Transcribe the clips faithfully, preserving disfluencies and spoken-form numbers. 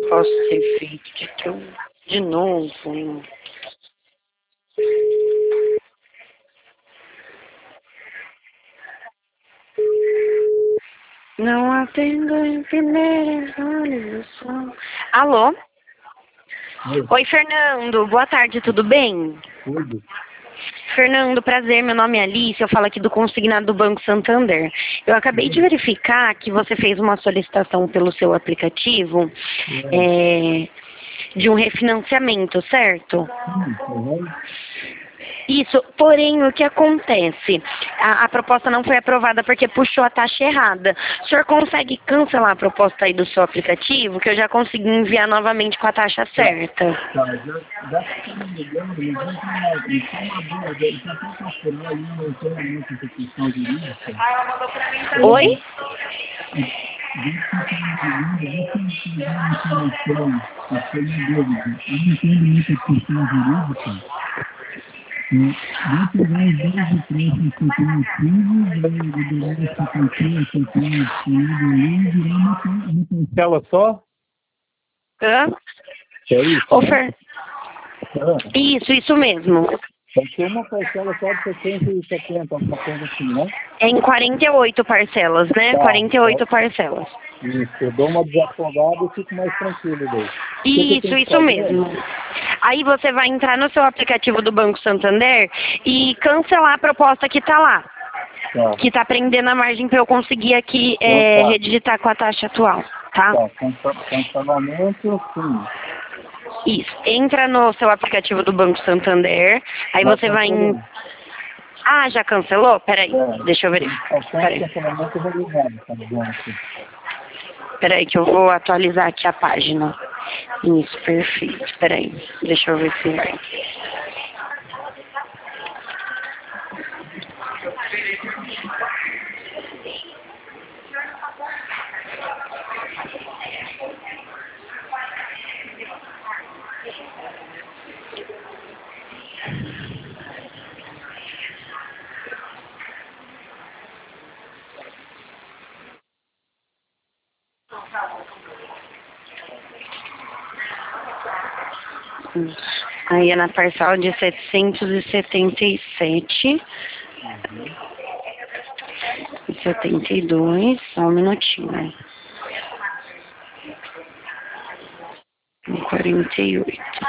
posso ter feito de, teu, de novo? Não atendo em primeira resolução. Alô? Oi. Oi, Fernando. Boa tarde, tudo bem? Tudo. Fernando, prazer. Meu nome é Alice. Eu falo aqui do consignado do Banco Santander. Eu acabei de verificar que você fez uma solicitação pelo seu aplicativo é, de um refinanciamento, certo? Sim, uhum. Isso, porém, o que acontece? A, a proposta não foi aprovada porque puxou a taxa errada. O senhor consegue cancelar a proposta aí do seu aplicativo, que eu já consegui enviar novamente com a taxa certa? Tá, já, já que está me ligando, me diz uma, me tem uma dúvida, ele está tão procurar aí, não tem muito essa questão jurídica. Oi? Já que você está me ligando, deixa eu pegar uma informação, eu tenho uma dúvida. Eu não entendo muito a questão jurídica. É, vai pegar os bens de crédito corporativos, vai liberar essa quantia total disponível aí e virar uma, pa- uma parcela só? Hã? É isso, Ô, né? Fer... Ah, Isso, isso mesmo. vai ser uma parcela só de setenta e setenta, alguma coisa assim, né? É em quarenta e oito parcelas, né? Tá, quarenta e então, oito parcelas. isso, eu dou uma desafogada e fico mais tranquilo daí. O que, que eu Isso, tenho que isso fazer? mesmo. Aí você vai entrar no seu aplicativo do Banco Santander e cancelar a proposta que está lá, Tá, que está prendendo a margem para eu conseguir aqui então é, tá, redigitar com a taxa atual, tá? tá, cansa- cancelamento, sim. Isso. Entra no seu aplicativo do Banco Santander, aí Mas você vai em... cancelei. Ah, já cancelou? Peraí, É, deixa eu tem verificar. bastante Peraí, cancelamento realizado, tá dizendo aqui. peraí que eu vou atualizar aqui a página. Isso, perfeito. Peraí, deixa eu ver se vai. Aí é na parcela de setecentos e setenta e sete e setenta e dois, só um minutinho. E quarenta e oito.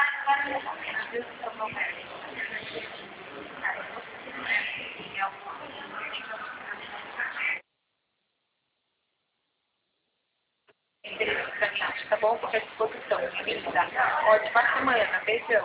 Tá bom? Fica à disposição. Linda. Ótima semana. Beijão.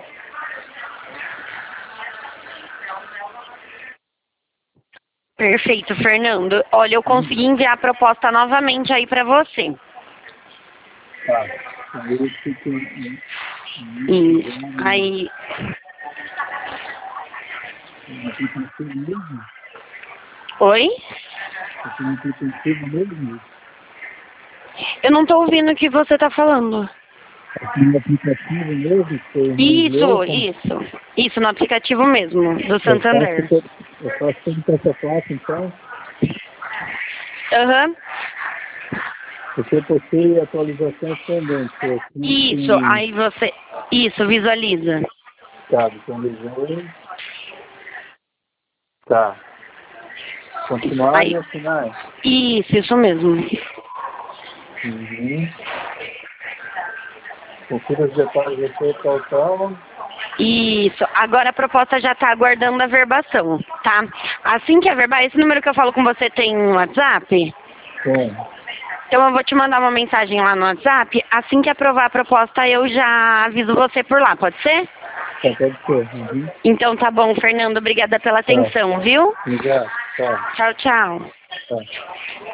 Perfeito, Fernando. Olha, eu consegui enviar a proposta novamente aí pra você. Tá. Aí eu fico. Isso. Aí, No aplicativo mesmo? oi? Aqui no aplicativo mesmo? Eu não tô ouvindo o que você tá falando. Aqui no aplicativo mesmo, que foi uma Isso, inglesa. isso. Isso, no aplicativo mesmo, do Eu Santander. faço, todo- eu faço tudo com essa placa, então. Aham. Porque eu postei atualizações pendentes. Eu clico Isso, em aí você... Isso, visualiza. tá, visualizei. Tá. Continuar Aí, e assinar. isso, isso mesmo. Uhum. Confira os detalhes da sua tal. Isso. Agora a proposta já está aguardando a verbação, tá? Assim que a verba, esse número que eu falo com você tem um WhatsApp? Bom, Então eu vou te mandar uma mensagem lá no WhatsApp. Assim que aprovar a proposta, eu já aviso você por lá, pode ser? tá, pode ser. Uhum. Então tá bom, Fernando. Obrigada pela Tá. atenção, viu? Obrigado. Tá. Tchau, tchau. Tá.